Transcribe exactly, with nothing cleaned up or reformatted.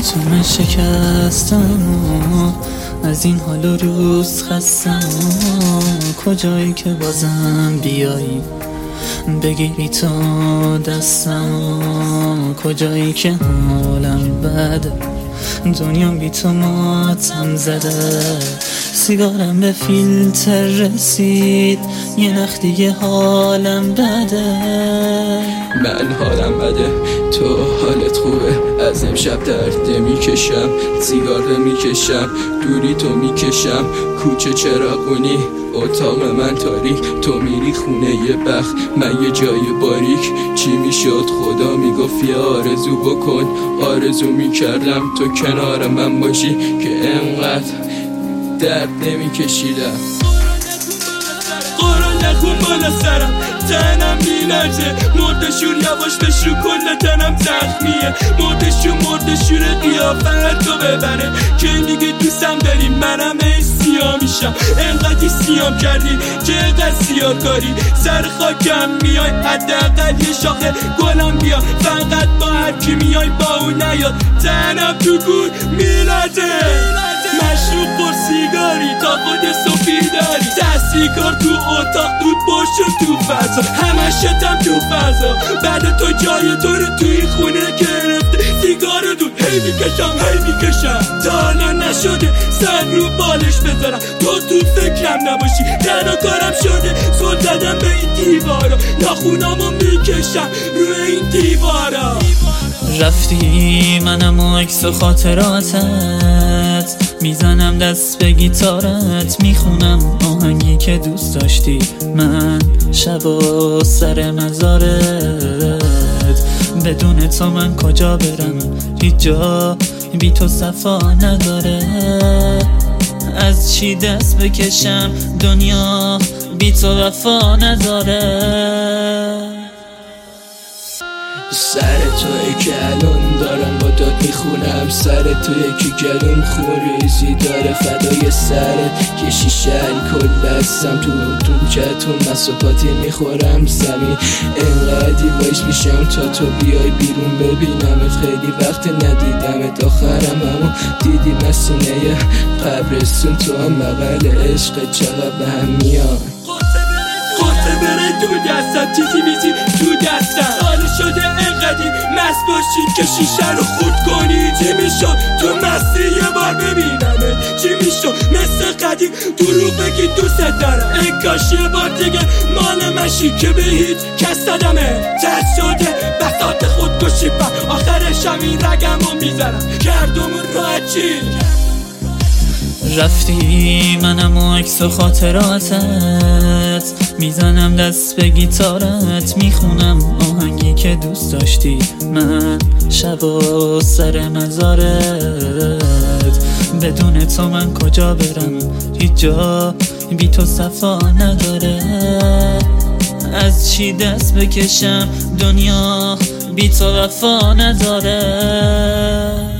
تو من شکستم و از این حال و روز خستم. کجایی که بازم بیایی بگیری تو دستم، کجایی که حالم بده دنیا بی تو ماتم زده. سیگارم به فیلتر رسید یه نخ دیگه حالم بده. من حالم بده تو حالت خوبه، از امشب درد میکشم، سیگار میکشم، دوری تو میکشم. کوچه چراغونی اتاق من تاریک، تو میری خونه یه بخت من یه جای باریک. چی میشد خدا میگفت یه آرزو بکن، آرزو میکردم تو کنار من باشی که انقدر درد نمیکشیدم. قرآن نخون بالا سرم تنم میلرزه، مردشور یواش بشو کل تنم زخمیه. مردشور مردشور قیافت تو ببره که میگه دوستم داری منم ای سیاه میشم. انقدی سیام کردی چقدر سیاه کاری، سر خاکم میای حداقل یه شاخه گلم بیا. فقط با هر کی میای با اون نیاد، تنم تو گور میلرزه. مشروب پر سیگاری تا خود صوفی داری، دستیکار تو اتاق دود باشم تو فضا، همه شتم تو فضا. بعد تو جای تو رو توی خونه گرفته، سیگار دود هی میکشم هی میکشم تا حالا نشده سر رو بالش بذارم تو تو فکرم نباشی. تنها کارم شده زل زدم به این دیوارا، ناخونامو میکشم روی این دیوارا. رفتی منم و عکس و خاطراتت، میزنم دست به گیتارت، میخونم آهنگی که دوست داشتی من شب و سر مزارت. بدون تو من کجا برم، هیچ جا بی تو صفا نداره. از چی دست بکشم دنیا بی تو وفا نداره. سر توی که الان دارم با داد میخونم، سر توی که گلوم خوریزی داره. فدای سرت که شیشه الکل هستم، تو تو چتون مسافاتی میخورم زمین. انقدی وایس میشم تا تو بیای بیرون ببینمت، خیلی وقت ندیدمت. آخرم همو دیدی مسینه قبرستون، تو هم بغل عشق چقدر به هم میان. قطه بره تو دستم چیزی میزی تو دستم، حالا شده انقدی مست باشی که شیشه رو خورد کنی. چی میشد تو مستی یه بار ببینمه، چی میشد مثل قدیم دروغ بگی دوست دارم. این کاش یه بار دیگه مال مشی که به هیچ کس دادمه. ترس شده بساط خودکشی بر آخرش هم این رگم رو میزنم کردمون راحت چی. رفتی منم و عکس و خاطراتت، میزنم دست به گیتارت، میخونم آهنگی که دوست داشتی من شب و سر مزارت. بدون تو من کجا برم، هیچ جا بی تو صفا نداره. از چی دست بکشم دنیا بی تو وفا نداره.